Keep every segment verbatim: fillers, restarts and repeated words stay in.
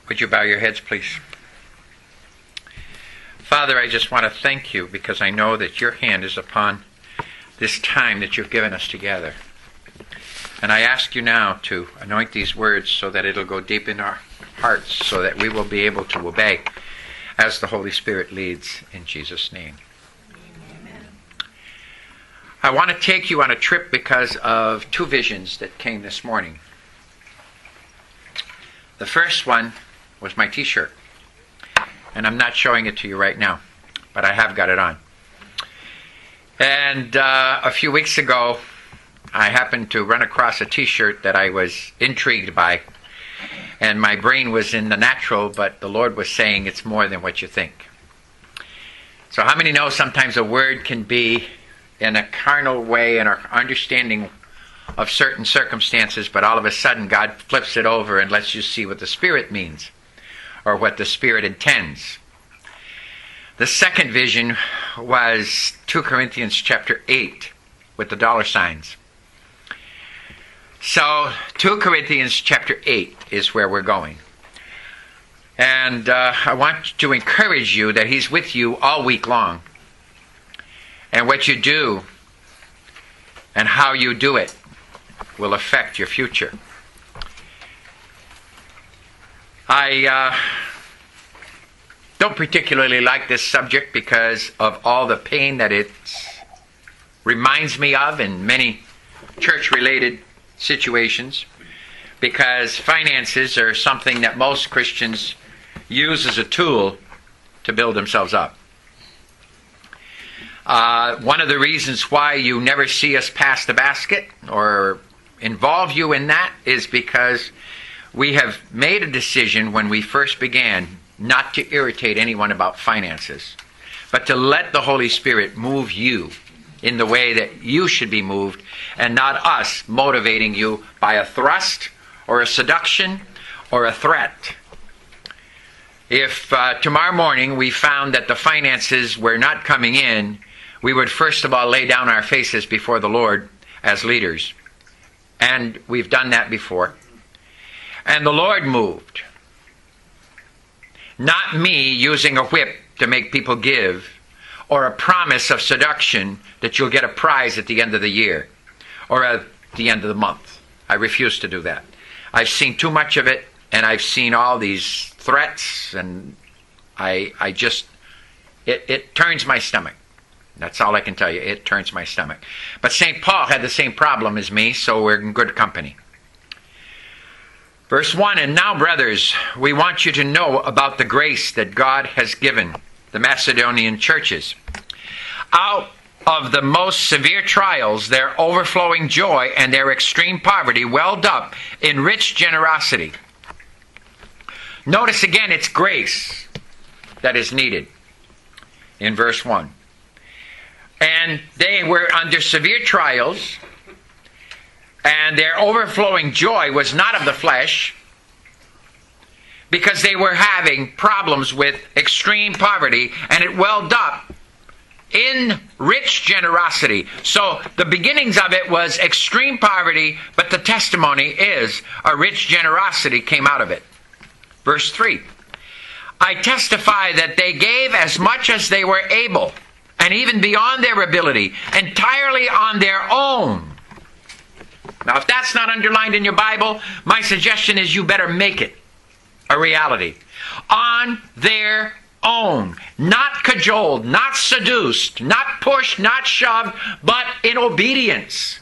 Would you bow your heads, please? Father, I just want to thank you because I know that your hand is upon this time that you've given us together. And I ask you now to anoint these words so that it'll go deep in our hearts so that we will be able to obey as the Holy Spirit leads, in Jesus' name. Amen. I want to take you on a trip because of two visions that came this morning. The first one was my t-shirt. And I'm not showing it to you right now, but I have got it on. And uh, a few weeks ago, I happened to run across a t-shirt that I was intrigued by. And my brain was in the natural, but the Lord was saying it's more than what you think. So how many know sometimes a word can be in a carnal way in our understanding of certain circumstances, but all of a sudden God flips it over and lets you see what the Spirit means, or what the Spirit intends. The second vision was two Corinthians chapter eight with the dollar signs. So, two Corinthians chapter eight is where we're going. And uh, I want to encourage you that He's with you all week long. And what you do and how you do it will affect your future. I uh, don't particularly like this subject because of all the pain that it reminds me of in many church-related situations, because finances are something that most Christians use as a tool to build themselves up. Uh, one of the reasons why you never see us pass the basket or involve you in that is because we have made a decision when we first began not to irritate anyone about finances, but to let the Holy Spirit move you in the way that you should be moved, and not us motivating you by a thrust or a seduction or a threat. If uh, tomorrow morning we found that the finances were not coming in, we would first of all lay down our faces before the Lord as leaders. And we've done that before. And the Lord moved. Not me using a whip to make people give, or a promise of seduction that you'll get a prize at the end of the year or at the end of the month. I refuse to do that. I've seen too much of it, and I've seen all these threats, and I I just, it, it turns my stomach. That's all I can tell you. It turns my stomach. But Saint Paul had the same problem as me, so we're in good company. Verse one, and now, brothers, we want you to know about the grace that God has given the Macedonian churches. Out of the most severe trials, their overflowing joy and their extreme poverty welled up in rich generosity. Notice again, it's grace that is needed in verse one. And they were under severe trials, and their overflowing joy was not of the flesh, because they were having problems with extreme poverty, and it welled up in rich generosity. So the beginnings of it was extreme poverty, but the testimony is a rich generosity came out of it. Verse three, I testify that they gave as much as they were able, and even beyond their ability, entirely on their own. Now, if that's not underlined in your Bible, my suggestion is you better make it a reality. On their own. Not cajoled, not seduced, not pushed, not shoved, but in obedience.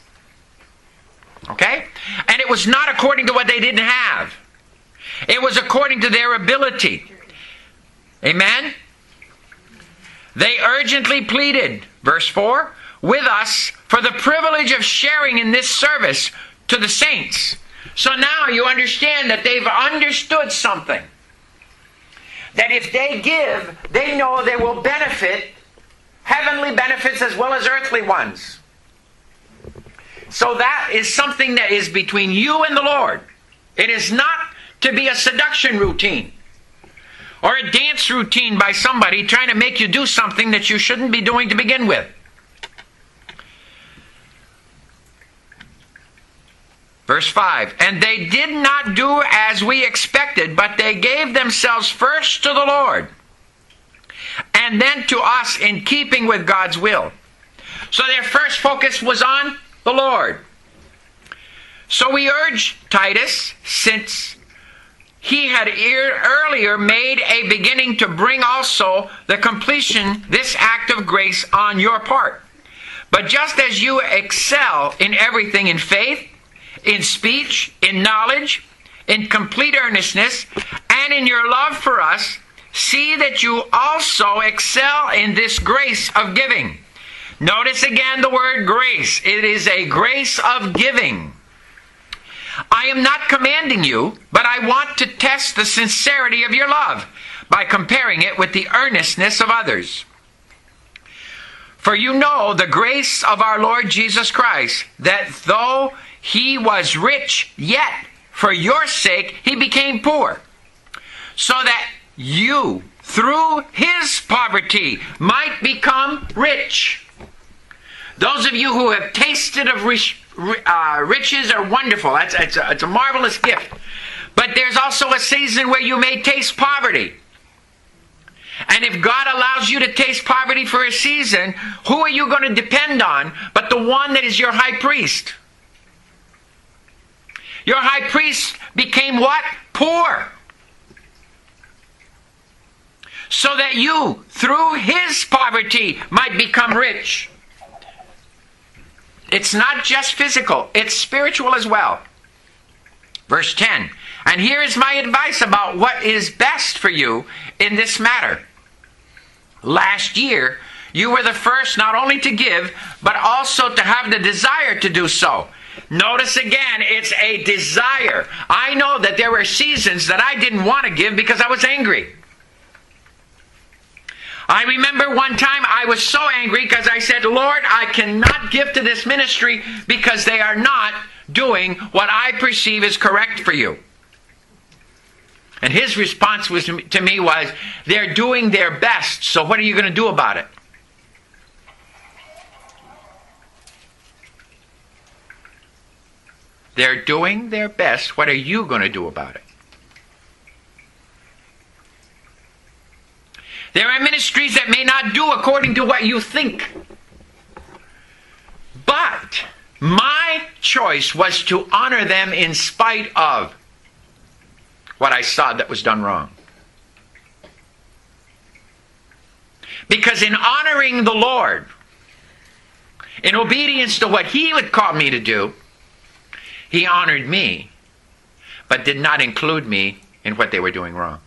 Okay? And it was not according to what they didn't have. It was according to their ability. Amen? They urgently pleaded, verse four, with us for the privilege of sharing in this service to the saints. So now you understand that they've understood something. That if they give, they know they will benefit, heavenly benefits as well as earthly ones. So that is something that is between you and the Lord. It is not to be a seduction routine or a dance routine by somebody trying to make you do something that you shouldn't be doing to begin with. Verse five, and they did not do as we expected, but they gave themselves first to the Lord, and then to us in keeping with God's will. So their first focus was on the Lord. So we urge Titus, since he had earlier made a beginning, to bring also the completion this act of grace on your part. But just as you excel in everything, in faith, in speech, in knowledge, in complete earnestness, and in your love for us, see that you also excel in this grace of giving. Notice again the word grace. It is a grace of giving. I am not commanding you, but I want to test the sincerity of your love by comparing it with the earnestness of others. For you know the grace of our Lord Jesus Christ, that though he was rich, yet for your sake he became poor, so that you, through his poverty, might become rich. Those of you who have tasted of rich, uh, riches are wonderful. That's, it's, a, it's a marvelous gift. But there's also a season where you may taste poverty. And if God allows you to taste poverty for a season, who are you going to depend on but the one that is your high priest? Your high priest became what? Poor. So that you, through his poverty, might become rich. It's not just physical, it's spiritual as well. Verse ten, and here is my advice about what is best for you in this matter. Last year, you were the first not only to give, but also to have the desire to do so. Notice again, it's a desire. I know that there were seasons that I didn't want to give because I was angry. I remember one time I was so angry because I said, Lord, I cannot give to this ministry because they are not doing what I perceive is correct for you. And his response was to me was, they're doing their best, so what are you going to do about it? They're doing their best, what are you going to do about it? There are ministries that may not do according to what you think. But my choice was to honor them in spite of what I saw that was done wrong. Because in honoring the Lord, in obedience to what he would call me to do, he honored me, but did not include me in what they were doing wrong.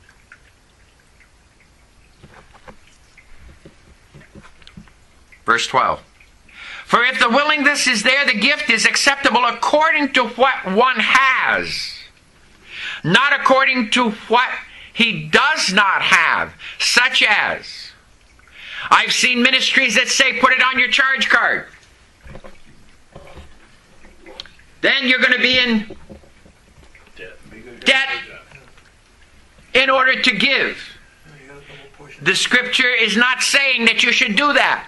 Verse twelve. For if the willingness is there, the gift is acceptable according to what one has, not according to what he does not have, such as, I've seen ministries that say, put it on your charge card. Then you're going to be in debt in order to give. The scripture is not saying that you should do that.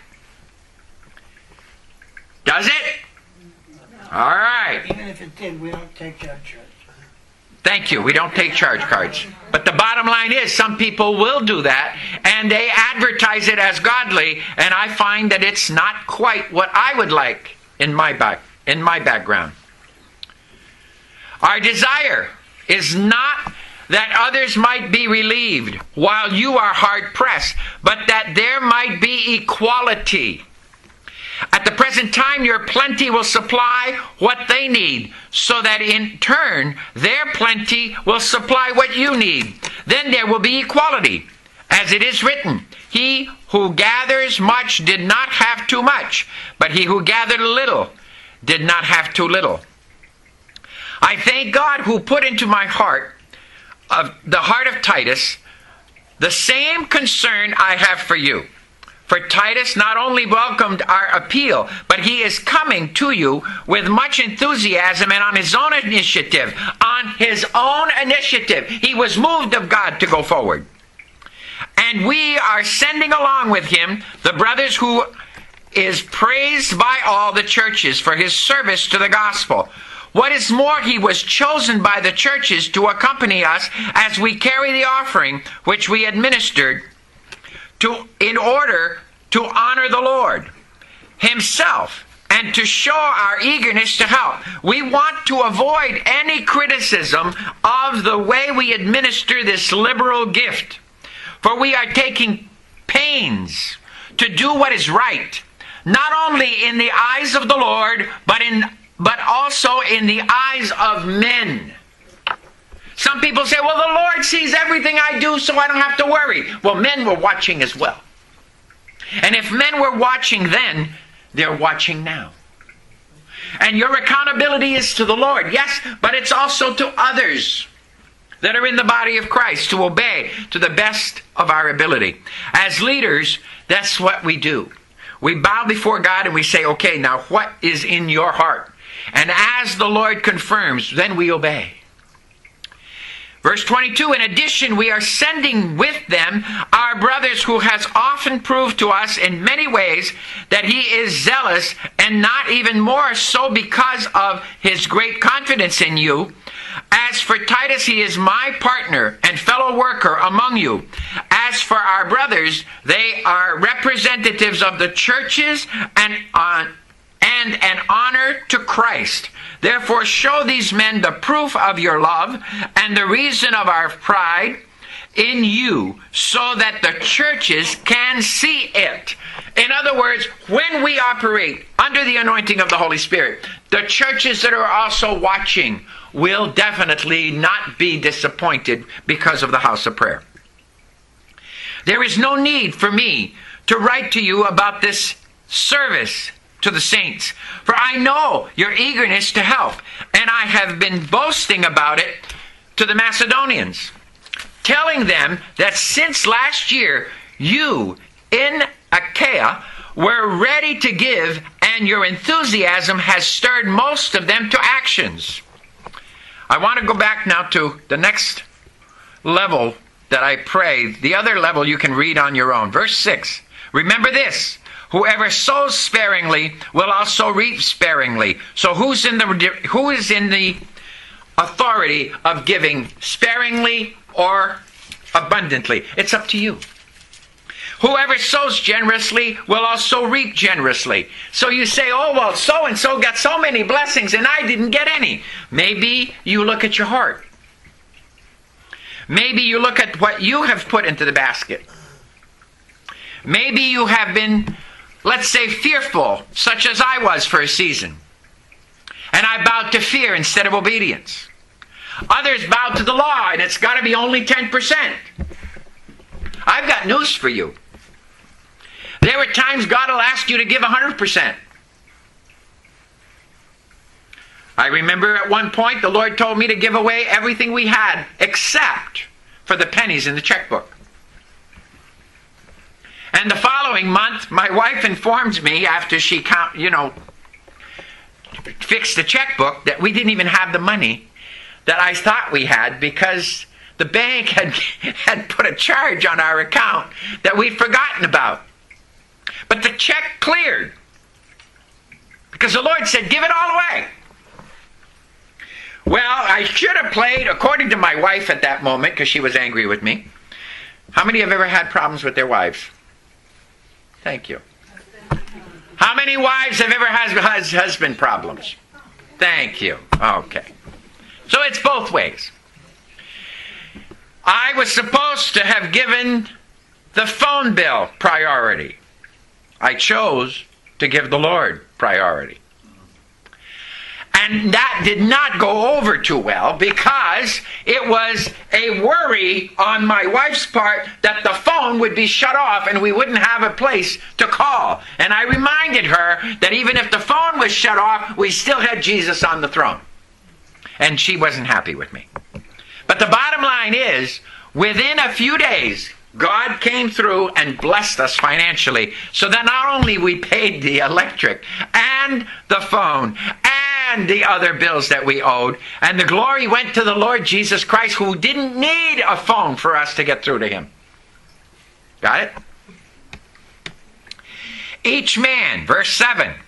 Does it? All right. Even if it did, we don't take charge cards. Thank you. We don't take charge cards. But the bottom line is some people will do that and they advertise it as godly, and I find that it's not quite what I would like in my back in my background. Our desire is not that others might be relieved while you are hard pressed, but that there might be equality. At the present time, your plenty will supply what they need, so that in turn, their plenty will supply what you need. Then there will be equality. As it is written, he who gathers much did not have too much, but he who gathered a little did not have too little. I thank God who put into my heart, of the heart of Titus, the same concern I have for you. For Titus not only welcomed our appeal, but he is coming to you with much enthusiasm and on his own initiative. On his own initiative. He was moved of God to go forward. And we are sending along with him the brothers who is praised by all the churches for his service to the gospel. What is more, he was chosen by the churches to accompany us as we carry the offering which we administered to, in order to honor the Lord himself and to show our eagerness to help. We want to avoid any criticism of the way we administer this liberal gift, for we are taking pains to do what is right, not only in the eyes of the Lord, but in but also in the eyes of men. Some people say, well, the Lord sees everything I do, so I don't have to worry. Well, men were watching as well. And if men were watching then, they're watching now. And your accountability is to the Lord, yes, but it's also to others that are in the body of Christ to obey to the best of our ability. As leaders, that's what we do. We bow before God and we say, okay, now what is in your heart? And as the Lord confirms, then we obey. Verse twenty-two, in addition, we are sending with them our brothers who has often proved to us in many ways that he is zealous, and not even more so because of his great confidence in you. As for Titus, he is my partner and fellow worker among you. As for our brothers, they are representatives of the churches and on and an honor to Christ. Therefore, show these men the proof of your love and the reason of our pride in you, so that the churches can see it. In other words, when we operate under the anointing of the Holy Spirit, the churches that are also watching will definitely not be disappointed because of the house of prayer. There is no need for me to write to you about this service to the saints, for I know your eagerness to help, and I have been boasting about it to the Macedonians, telling them that since last year you in Achaia were ready to give, and your enthusiasm has stirred most of them to actions. I want to go back now to the next level that I pray. The other level you can read on your own. Verse six. Remember this. Whoever sows sparingly will also reap sparingly. So who's in the who is in the authority of giving sparingly or abundantly? It's up to you. Whoever sows generously will also reap generously. So you say, oh, well, so-and-so got so many blessings and I didn't get any. Maybe you look at your heart. Maybe you look at what you have put into the basket. Maybe you have been, let's say, fearful, such as I was for a season. And I bowed to fear instead of obedience. Others bowed to the law, and it's got to be only ten percent. I've got news for you. There were times God will ask you to give one hundred percent. I remember at one point the Lord told me to give away everything we had except for the pennies in the checkbook. And the following month, my wife informs me after she, count, you know, fixed the checkbook that we didn't even have the money that I thought we had because the bank had, had put a charge on our account that we'd forgotten about. But the check cleared because the Lord said, give it all away. Well, I should have played, according to my wife at that moment, because she was angry with me. How many have ever had problems with their wives? Thank you. How many wives have ever had husband problems? Thank you. Okay. So it's both ways. I was supposed to have given the phone bill priority. I chose to give the Lord priority. And that did not go over too well because it was a worry on my wife's part that the phone would be shut off and we wouldn't have a place to call. And I reminded her that even if the phone was shut off, we still had Jesus on the throne. And she wasn't happy with me. But the bottom line is, within a few days, God came through and blessed us financially so that not only we paid the electric and the phone and the other bills that we owed, and the glory went to the Lord Jesus Christ, who didn't need a phone for us to get through to him. Got it? Each man, verse seven,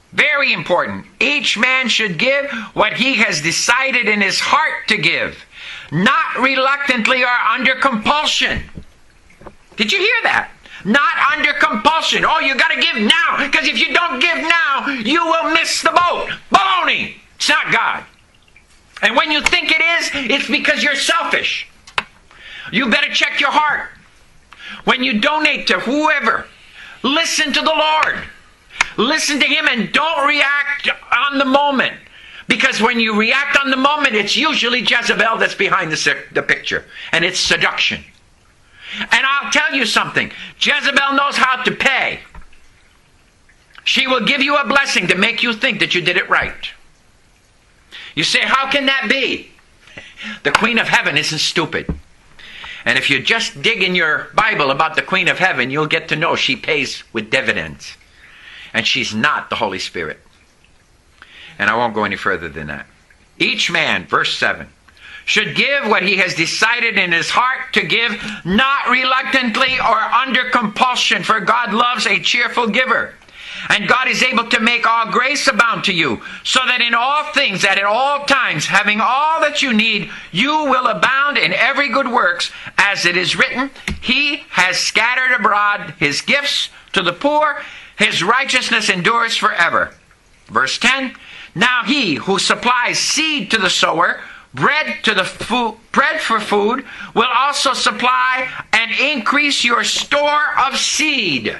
Very important. Each man should give what he has decided in his heart to give, not reluctantly or under compulsion. Did you hear that? Not under compulsion. Oh, you got to give now, because if you don't give now, you will miss the boat. Baloney. It's not God. And when you think it is, it's because you're selfish. You better check your heart. When you donate to whoever, listen to the Lord. Listen to Him and don't react on the moment. Because when you react on the moment, it's usually Jezebel that's behind the, the picture. And it's seduction. And I'll tell you something. Jezebel knows how to pay. She will give you a blessing to make you think that you did it right. You say, how can that be? The Queen of Heaven isn't stupid. And if you just dig in your Bible about the Queen of Heaven, you'll get to know she pays with dividends. And she's not the Holy Spirit. And I won't go any further than that. Each man, verse seven, should give what he has decided in his heart to give, not reluctantly or under compulsion, for God loves a cheerful giver. And God is able to make all grace abound to you, so that in all things, that at all times, having all that you need, you will abound in every good works, as it is written, He has scattered abroad His gifts to the poor, His righteousness endures forever. Verse ten, now He who supplies seed to the sower, bread to the food, bread for food, will also supply and increase your store of seed,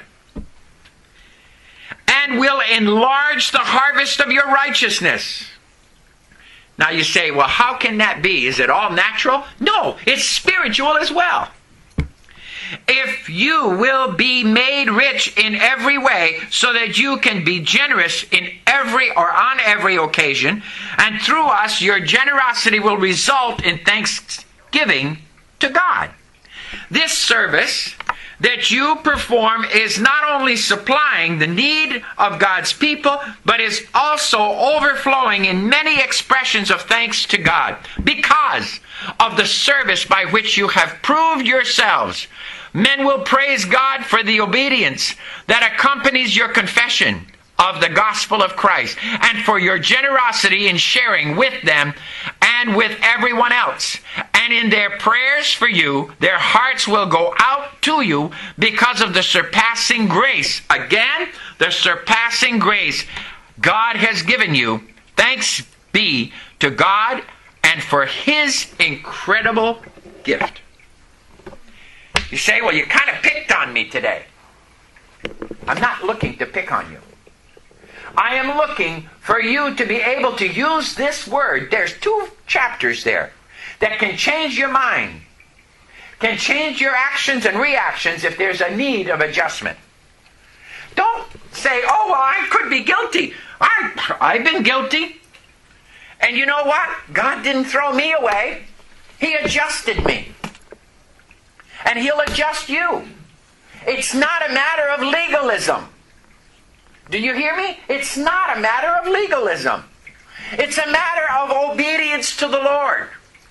and will enlarge the harvest of your righteousness. Now you say, well, how can that be? Is it all natural? No, it's spiritual as well. If you will be made rich in every way, so that you can be generous in every or on every occasion, and through us your generosity will result in thanksgiving to God. This service that you perform is not only supplying the need of God's people, but is also overflowing in many expressions of thanks to God, because of the service by which you have proved yourselves. Men will praise God for the obedience that accompanies your confession of the gospel of Christ, and for your generosity in sharing with them and with everyone else. And in their prayers for you, their hearts will go out to you because of the surpassing grace. Again, the surpassing grace God has given you. Thanks be to God and for His incredible gift. You say, well, you kind of picked on me today. I'm not looking to pick on you. I am looking for you to be able to use this word. There's two chapters there that can change your mind, can change your actions and reactions if there's a need of adjustment. Don't say, oh, well, I could be guilty. I, I've been guilty. And you know what? God didn't throw me away. He adjusted me. And He'll adjust you. It's not a matter of legalism. Do you hear me? It's not a matter of legalism. It's a matter of obedience to the Lord.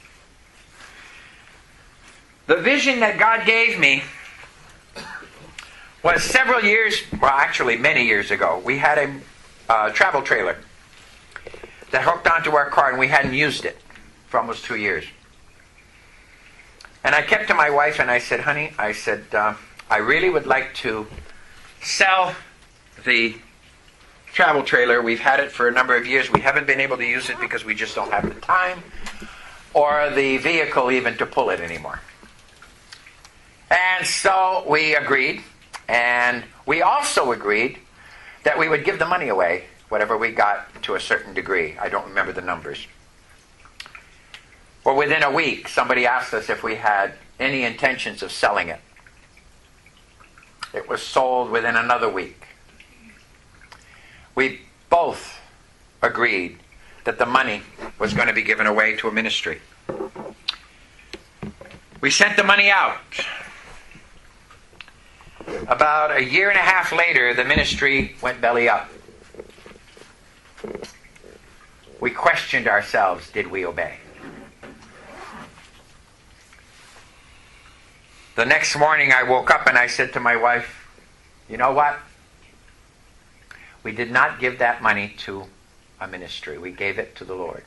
The vision that God gave me was several years, well, actually many years ago. We had a uh, travel trailer that hooked onto our car, and we hadn't used it for almost two years. And I kept to my wife and I said, honey, I said, uh, I really would like to sell the travel trailer. We've had it for a number of years. We haven't been able to use it because we just don't have the time or the vehicle even to pull it anymore. And so we agreed. And we also agreed that we would give the money away, whatever we got, to a certain degree. I don't remember the numbers. Well, within a week, somebody asked us if we had any intentions of selling it. It was sold within another week. We both agreed that the money was going to be given away to a ministry. We sent the money out. About a year and a half later, the ministry went belly up. We questioned ourselves, did we obey? The next morning I woke up and I said to my wife, you know what? We did not give that money to a ministry. We gave it to the Lord.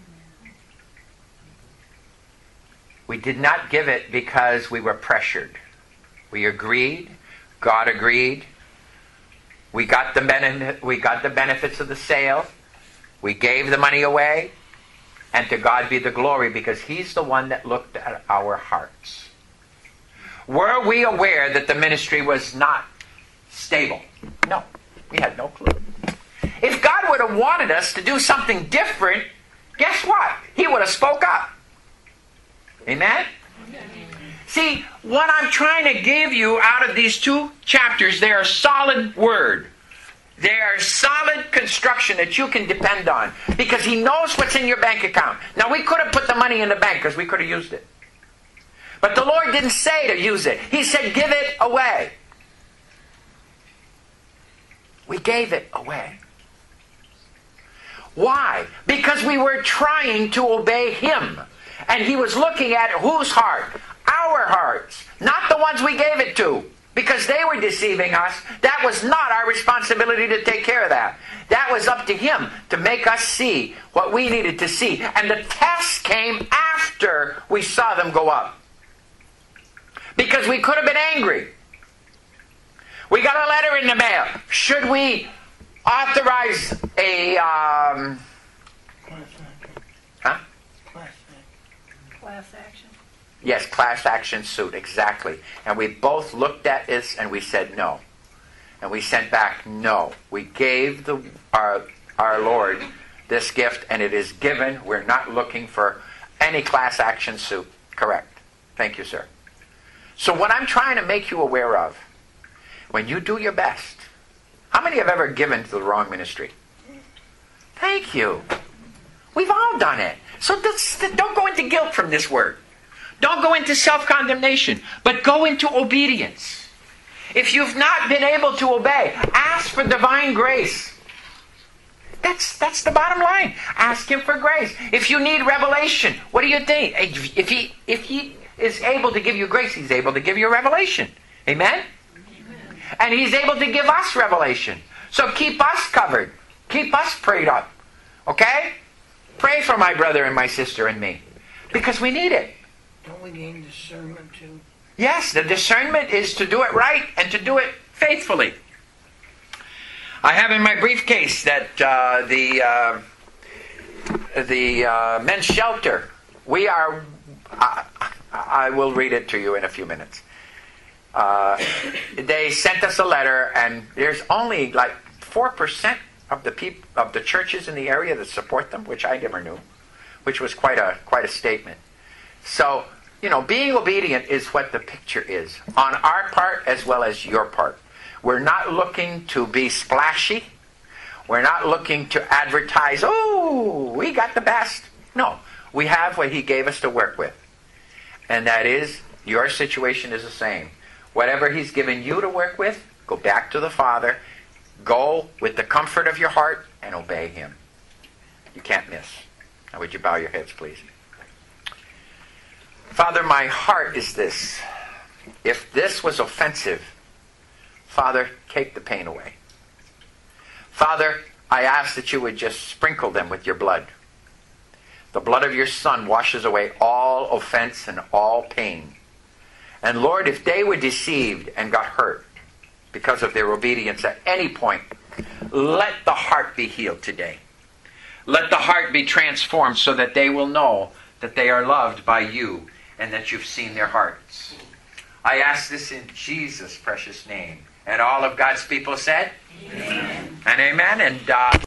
We did not give it because we were pressured. We agreed. God agreed. We got the benefit, we got the benefits of the sale. We gave the money away. And to God be the glory, because He's the one that looked at our hearts. Were we aware that the ministry was not stable? No. We had no clue. If God would have wanted us to do something different, guess what? He would have spoke up. Amen? See, what I'm trying to give you out of these two chapters, they are solid word. They are solid construction that you can depend on. Because He knows what's in your bank account. Now, we could have put the money in the bank because we could have used it. But the Lord didn't say to use it. He said, give it away. We gave it away. Why? Because we were trying to obey Him. And He was looking at whose heart? Our hearts. Not the ones we gave it to. Because they were deceiving us. That was not our responsibility to take care of that. That was up to Him to make us see what we needed to see. And the test came after we saw them go up. Because we could have been angry. We got a letter in the mail. Should we authorize a... Um, huh? Class action. Yes, class action suit, exactly. And we both looked at this and we said no. And we sent back no. We gave the our, our Lord this gift, and it is given. We're not looking for any class action suit. Correct. Thank you, sir. So what I'm trying to make you aware of, when you do your best, how many have ever given to the wrong ministry? Thank you. We've all done it. So this, don't go into guilt from this word. Don't go into self-condemnation, but go into obedience. If you've not been able to obey, ask for divine grace. That's, that's the bottom line. Ask Him for grace. If you need revelation, what do you think? If He, if he is able to give you grace, He's able to give you revelation. Amen? Amen. And He's able to give us revelation. So keep us covered. Keep us prayed up. Okay? Pray for my brother and my sister and me. Because we need it. Don't we gain discernment too? Yes, the discernment is to do it right and to do it faithfully. I have in my briefcase that uh, the uh, the uh, men's shelter, we are, I, I will read it to you in a few minutes. Uh, they sent us a letter, and there's only like four percent of the peop- of the churches in the area that support them, which I never knew, which was quite a quite a statement. So, you know, being obedient is what the picture is, on our part as well as your part. We're not looking to be splashy. We're not looking to advertise, oh, we got the best. No, we have what He gave us to work with. And that is, your situation is the same. Whatever He's given you to work with, go back to the Father, go with the comfort of your heart, and obey Him. You can't miss. Now would you bow your heads, please? Father, my heart is this. If this was offensive, Father, take the pain away. Father, I ask that you would just sprinkle them with your blood. The blood of your Son washes away all offense and all pain. And Lord, if they were deceived and got hurt because of their obedience at any point, let the heart be healed today. Let the heart be transformed so that they will know that they are loved by you and that you've seen their hearts. I ask this in Jesus' precious name. And all of God's people said? Amen. And amen. And uh,